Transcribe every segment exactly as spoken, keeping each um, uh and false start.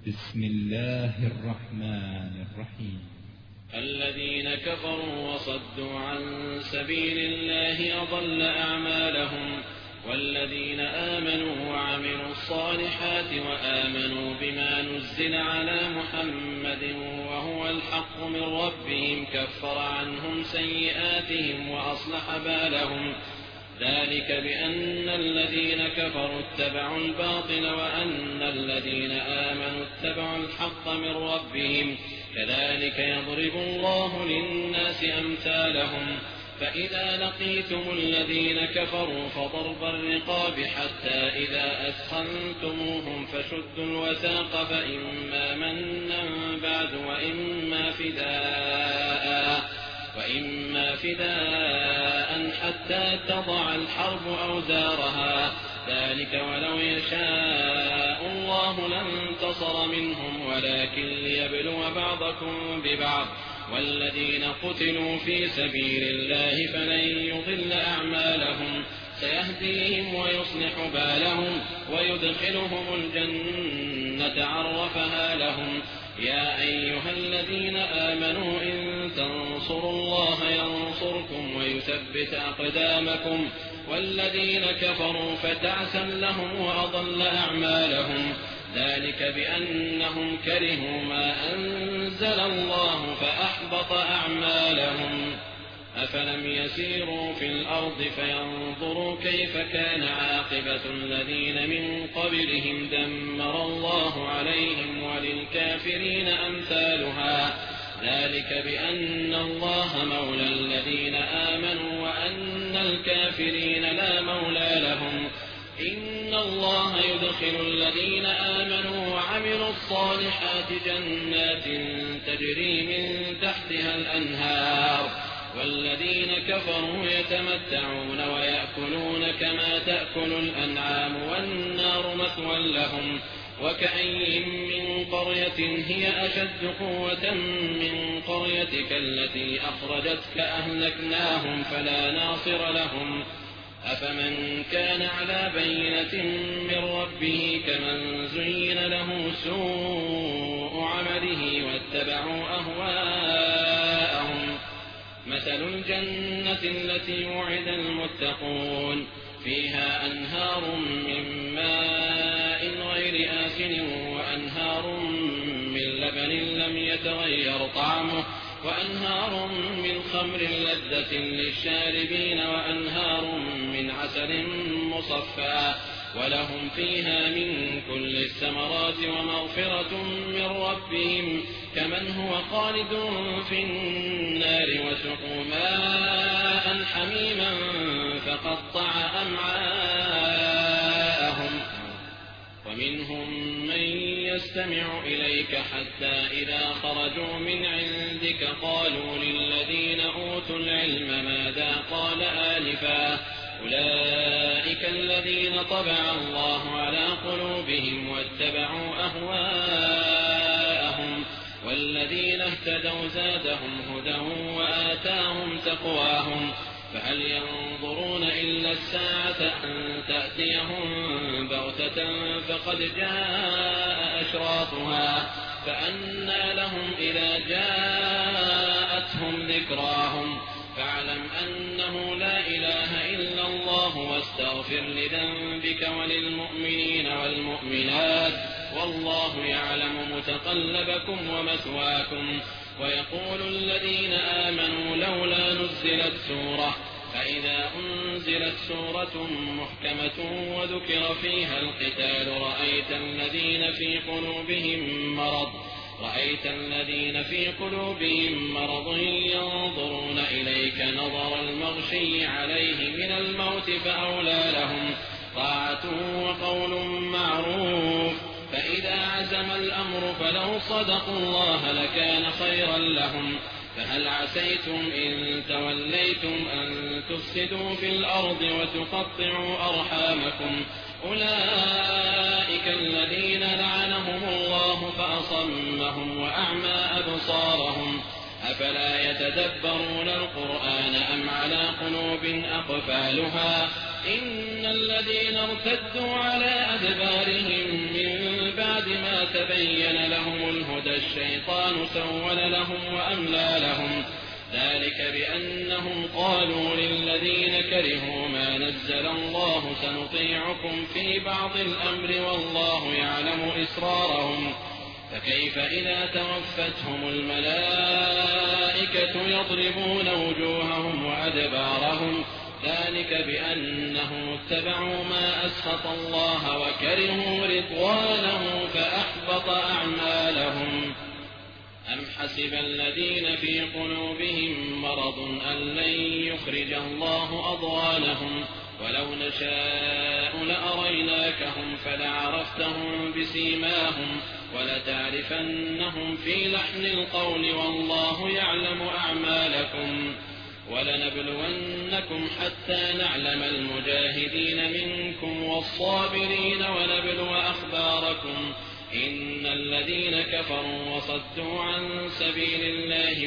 بسم الله الرحمن الرحيم. الذين كفروا وصدوا عن سبيل الله أضل أعمالهم، والذين آمنوا وعملوا الصالحات وآمنوا بما نزل على محمد وهو الحق من ربهم كفر عنهم سيئاتهم وأصلح بالهم، ذلك بأن الذين كفروا اتبعوا الباطل وأن الذين آمنوا اتبعوا الحق من ربهم، كذلك يضرب الله للناس أمثالهم. فإذا لقيتم الذين كفروا فضرب الرقاب حتى إذا أثخنتموهم فشدوا الوثاق فإما منا بعد وإما فداء وإما فداء حتى تضع الحرب أوزارها، ذلك ولو يشاء الله لانتصر منهم ولكن ليبلو بعضكم ببعض، والذين قتلوا في سبيل الله فلن يضل أعمالهم، سيهديهم ويصلح بالهم ويدخلهم الجنة عرفها لهم. يا أيها الذين آمنوا إن تنصروا الله ينصركم ويثبت أقدامكم، والذين كفروا فتعسا لهم وأضل أعمالهم، ذلك بأنهم كرهوا ما أنزل الله فأحبط أعمالهم. أفلم يسيروا في الأرض فينظروا كيف كان عاقبة الذين من قبلهم دمر الله عليهم وللكافرين أمثالها، ذلك بأن الله مولى الذين آمنوا وأن الكافرين لا مولى لهم. إن الله يدخل الذين آمنوا وعملوا الصالحات جنات تجري من تحتها الأنهار، والذين كفروا يتمتعون ويأكلون كما تأكل الأنعام والنار مثوى لهم. وكأي من قرية هي أشد قوة من قريتك التي أخرجتك أهلكناهم فلا ناصر لهم. أفمن كان على بينة من ربه كمن زين له سوء عمله واتبعوا أهواءهم. مثل الجنة التي وعد المتقون فيها أنهار من ماء غير آسن وأنهار من لبن لم يتغير طعمه وأنهار من خمر لذة للشاربين وأنهار من عسل مصفى، ولهم فيها من كل الثمرات ومغفرة من ربهم كمن هو خالد في النار وسقوا ماء حميما فقطع أمعاءهم. ومنهم من يستمع إليك حتى إذا خرجوا من عندك قالوا للذين أوتوا العلم ماذا قال آنفا، أولئك الذين طبع الله على قلوبهم واتبعوا أهواءهم، والذين اهتدوا زادهم هدى وآتاهم تقواهم. فهل ينظرون إلا الساعة أن تأتيهم بغتة فقد جاء أشراطها، فأنى لهم إذا جاءتهم ذكراهم. فاعلم أنه لا إله إلا الله واستغفر لذنبك وللمؤمنين والمؤمنات، والله يعلم متقلبكم ومثواكم. ويقول الذين آمنوا لولا نزلت سورة، فإذا أنزلت سورة محكمة وذكر فيها القتال رأيت الذين في قلوبهم مرض رأيت الذين في قلوبهم مرض ينظرون إليك نظر المغشي عليه من الموت فأولى لهم طاعة وقول معروف. فإذا عزم الأمر فلو صدقوا الله لكان خيرا لهم. فهل عسيتم إن توليتم أن تفسدوا في الأرض وتقطعوا أرحامكم؟ أولئك الذين لعنهم الله فأصمهم وأعمى أبصارهم. أفلا يتدبرون القرآن أم على قلوب أقفالها إن الذين ارتدوا على أدبارهم من بعد ما تبين لهم الهدى الشيطان سول لهم وأملى لهم ذلك بأنهم قالوا للذين كرهوا ما نزل الله سنطيعكم في بعض الأمر والله يعلم إسرارهم فكيف إذا توفتهم الملائكة يضربون وجوههم وأدبارهم ذلك بأنهم اتبعوا ما أسخط الله وكرهوا رضوانه فأحبط أعمالهم أم حسب الذين في قلوبهم مرض أن لن يخرج الله أضغانهم ولو نشاء لأريناكهم فلعرفتهم بسيماهم ولتعرفنهم في لحن القول والله يعلم أعمالكم ولنبلونكم حتى نعلم المجاهدين منكم والصابرين ونبلو أخباركم إن الذين كفروا وصدوا عن سبيل الله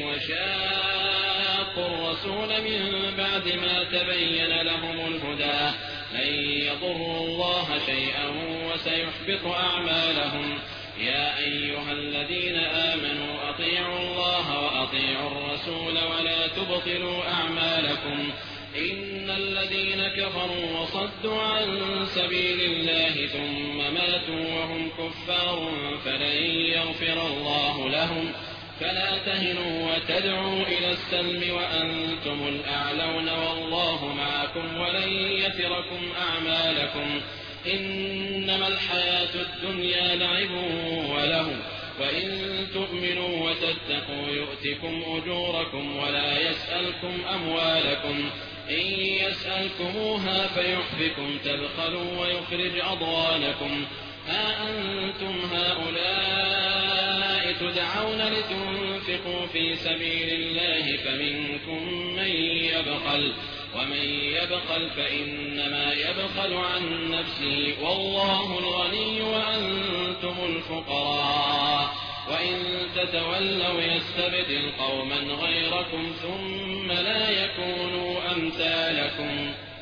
وشاقوا الرسول من بعد ما تبين لهم الهدى لن يضروا الله شيئا وسيحبط أعمالهم يا أيها الذين آمنوا أطيعوا الله وأطيعوا الرسول ولا تبطلوا أعمالكم إن الذين كفروا وصدوا عن سبيل الله ثم ماتوا وهم كفار فلن يغفر الله لهم فلا تهنوا وتدعوا إلى السلم وأنتم الأعلون والله معكم ولن يتركم أعمالكم إنما الحياة الدنيا لعب وله وإن تؤمنوا وتتقوا يؤتكم أجوركم ولا يسألكم أموالكم إن يسألكموها فيحفكم تبخلوا ويخرج أضغانكم ها أنتم هؤلاء تدعون لتنفقوا في سبيل الله فمنكم من يبخل ومن يبخل فإنما يبخل عن نفسه والله الغني وأنتم الفقراء وإن تتولوا يستبدل قوما غيركم ثم لا يكونوا أمثالكم